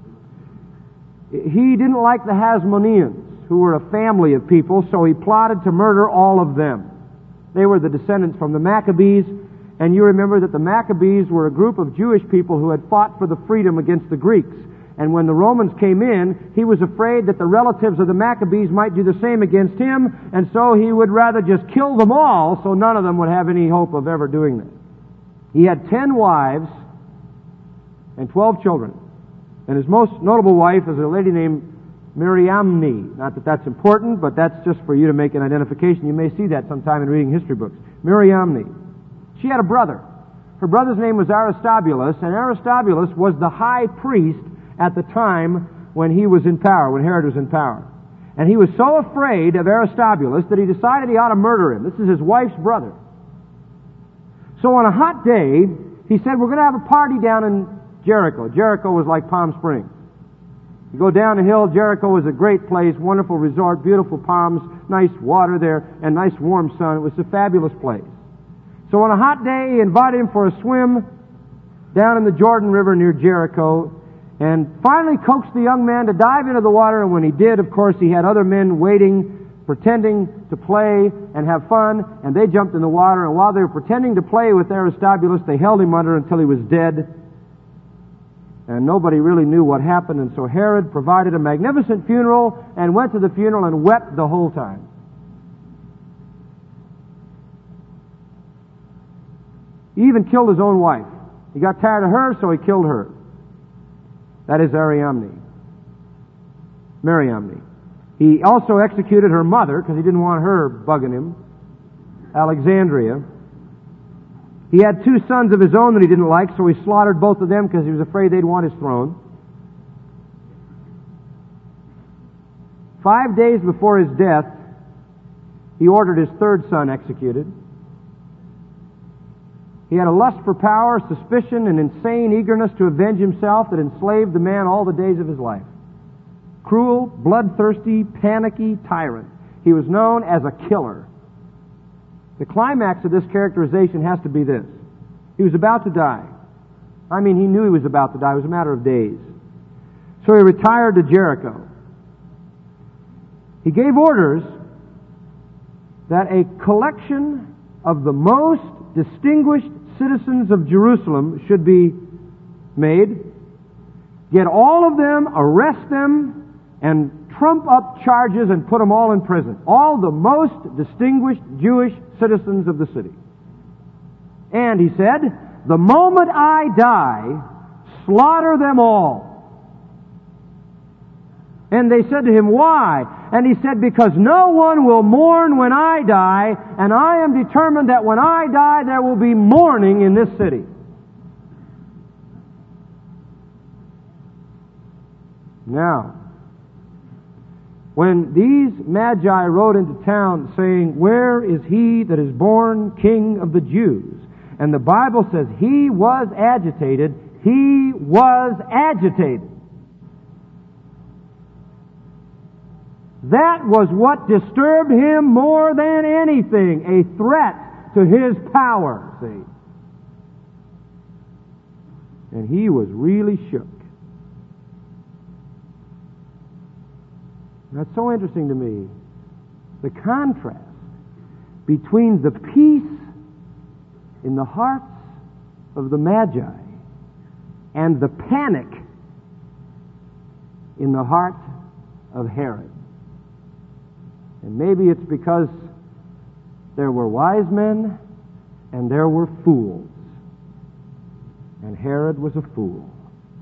[SPEAKER 1] He didn't like the Hasmoneans, who were a family of people, so he plotted to murder all of them. They were the descendants from the Maccabees, and you remember that the Maccabees were a group of Jewish people who had fought for the freedom against the Greeks. And when the Romans came in, he was afraid that the relatives of the Maccabees might do the same against him, and so he would rather just kill them all so none of them would have any hope of ever doing that. He had ten wives and twelve children. And his most notable wife is a lady named Miriamne. Not that that's important, but that's just for you to make an identification. You may see that sometime in reading history books. Miriamne. She had a brother. Her brother's name was Aristobulus, and Aristobulus was the high priest at the time when he was in power, when Herod was in power. And he was so afraid of Aristobulus that he decided he ought to murder him. This is his wife's brother. So on a hot day, he said, we're going to have a party down in Jericho. Jericho was like Palm Springs. You go down the hill, Jericho was a great place, wonderful resort, beautiful palms, nice water there, and nice warm sun. It was a fabulous place. So on a hot day, he invited him for a swim down in the Jordan River near Jericho, and finally coaxed the young man to dive into the water, and when he did, of course, he had other men waiting, pretending to play and have fun, and they jumped in the water, and while they were pretending to play with Aristobulus, they held him under until he was dead. And nobody really knew what happened, and so Herod provided a magnificent funeral and went to the funeral and wept the whole time. He even killed his own wife. He got tired of her, so he killed her. That is Ariamne. Mariamne. He also executed her mother, because he didn't want her bugging him, Alexandria. He had two sons of his own that he didn't like, so he slaughtered both of them because he was afraid they'd want his throne. Five days before his death, he ordered his third son executed. He had a lust for power, suspicion, and insane eagerness to avenge himself that enslaved the man all the days of his life. Cruel, bloodthirsty, panicky tyrant. He was known as a killer. The climax of this characterization has to be this. He was about to die. I mean, he knew he was about to die. It was a matter of days. So he retired to Jericho. He gave orders that a collection of the most distinguished citizens of Jerusalem should be made. Get all of them, arrest them, and trump up charges and put them all in prison. All the most distinguished Jewish citizens of the city. And he said, the moment I die, slaughter them all. And they said to him, why? And he said, because no one will mourn when I die, and I am determined that when I die there will be mourning in this city. Now, when these magi rode into town saying, where is he that is born King of the Jews? And the Bible says he was agitated. He was agitated. That was what disturbed him more than anything, a threat to his power, see. And he was really shook. That's so interesting to me. The contrast between the peace in the hearts of the Magi and the panic in the heart of Herod. And maybe it's because there were wise men and there were fools. And Herod was a fool.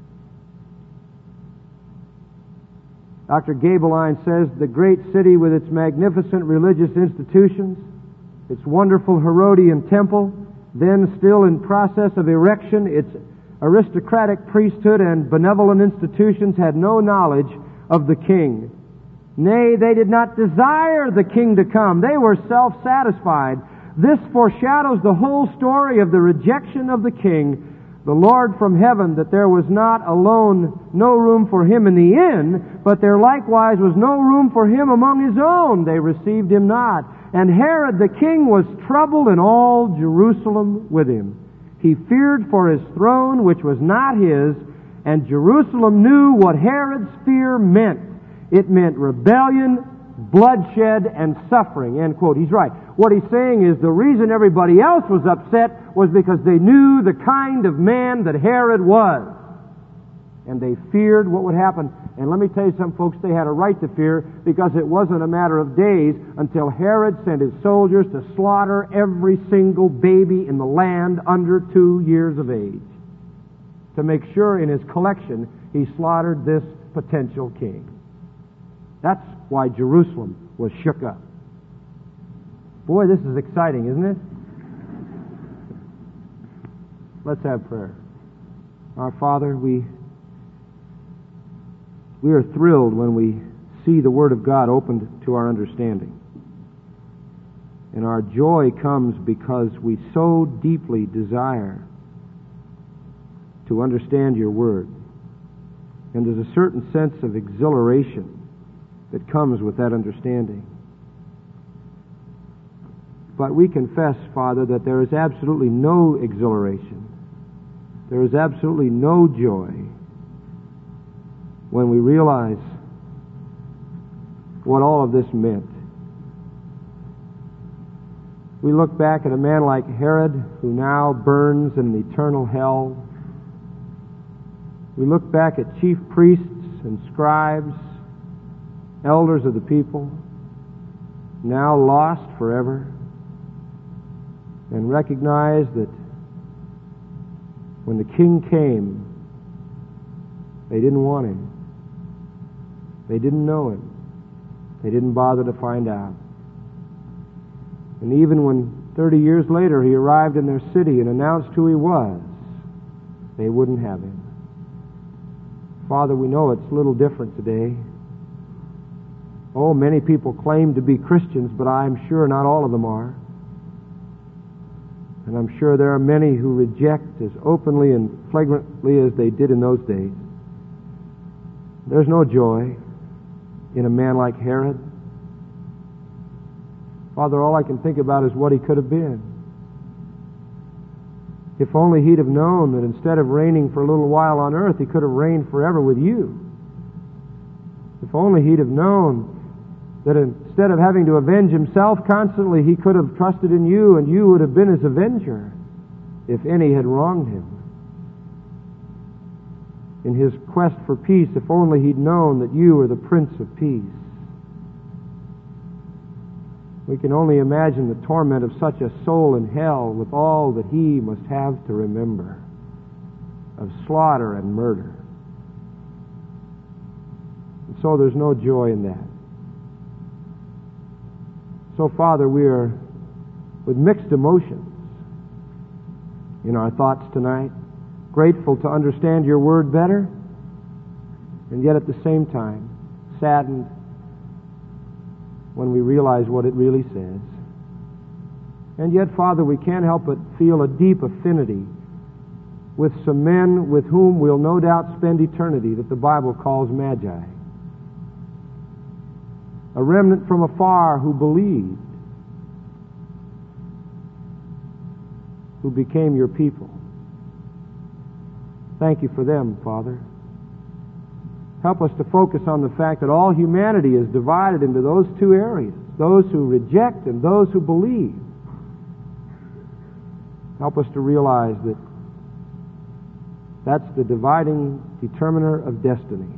[SPEAKER 1] Doctor Gabeline says the great city with its magnificent religious institutions, its wonderful Herodian temple, then still in process of erection, its aristocratic priesthood and benevolent institutions had no knowledge of the king. Nay, they did not desire the king to come. They were self-satisfied. This foreshadows the whole story of the rejection of the king, the Lord from heaven, that there was not alone no room for him in the inn, but there likewise was no room for him among his own. They received him not. And Herod the king was troubled, and all Jerusalem with him. He feared for his throne, which was not his, and Jerusalem knew what Herod's fear meant. It meant rebellion, bloodshed, and suffering. End quote. He's right. What he's saying is the reason everybody else was upset was because they knew the kind of man that Herod was. And they feared what would happen. And let me tell you something, folks, they had a right to fear, because it wasn't a matter of days until Herod sent his soldiers to slaughter every single baby in the land under two years of age, to make sure in his collection he slaughtered this potential king. That's why Jerusalem was shook up. Boy, this is exciting, isn't it? Let's have prayer. Our Father, we we are thrilled when we see the Word of God opened to our understanding. And our joy comes because we so deeply desire to understand your Word. And there's a certain sense of exhilaration that comes with that understanding. But we confess, Father, that there is absolutely no exhilaration. There is absolutely no joy when we realize what all of this meant. We look back at a man like Herod, who now burns in an eternal hell. We look back at chief priests and scribes, elders of the people, now lost forever, and recognize that when the king came, they didn't want him. They didn't know him. They didn't bother to find out. And even when thirty years later he arrived in their city and announced who he was, they wouldn't have him. Father, we know it's a little different today. Oh, many people claim to be Christians, but I'm sure not all of them are. And I'm sure there are many who reject as openly and flagrantly as they did in those days. There's no joy in a man like Herod. Father, all I can think about is what he could have been. If only he'd have known that instead of reigning for a little while on earth, he could have reigned forever with you. If only he'd have known that instead of having to avenge himself constantly, he could have trusted in you, and you would have been his avenger if any had wronged him. In his quest for peace, if only he'd known that you are the Prince of Peace. We can only imagine the torment of such a soul in hell with all that he must have to remember of slaughter and murder. And so there's no joy in that. So, Father, we are with mixed emotions in our thoughts tonight, grateful to understand your word better, and yet at the same time saddened when we realize what it really says. And yet, Father, we can't help but feel a deep affinity with some men with whom we'll no doubt spend eternity that the Bible calls magi. A remnant from afar who believed, who became your people. Thank you for them, Father. Help us to focus on the fact that all humanity is divided into those two areas, those who reject and those who believe. Help us to realize that that's the dividing determiner of destiny.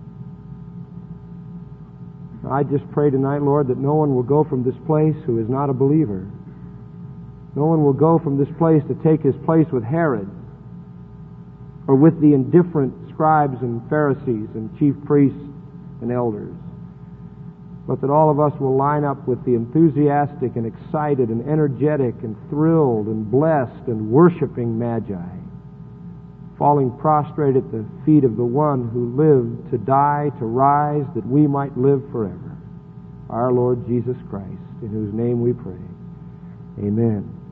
[SPEAKER 1] I just pray tonight, Lord, that no one will go from this place who is not a believer. No one will go from this place to take his place with Herod or with the indifferent scribes and Pharisees and chief priests and elders, but that all of us will line up with the enthusiastic and excited and energetic and thrilled and blessed and worshiping magi, falling prostrate at the feet of the one who lived to die, to rise, that we might live forever. Our Lord Jesus Christ, in whose name we pray. Amen.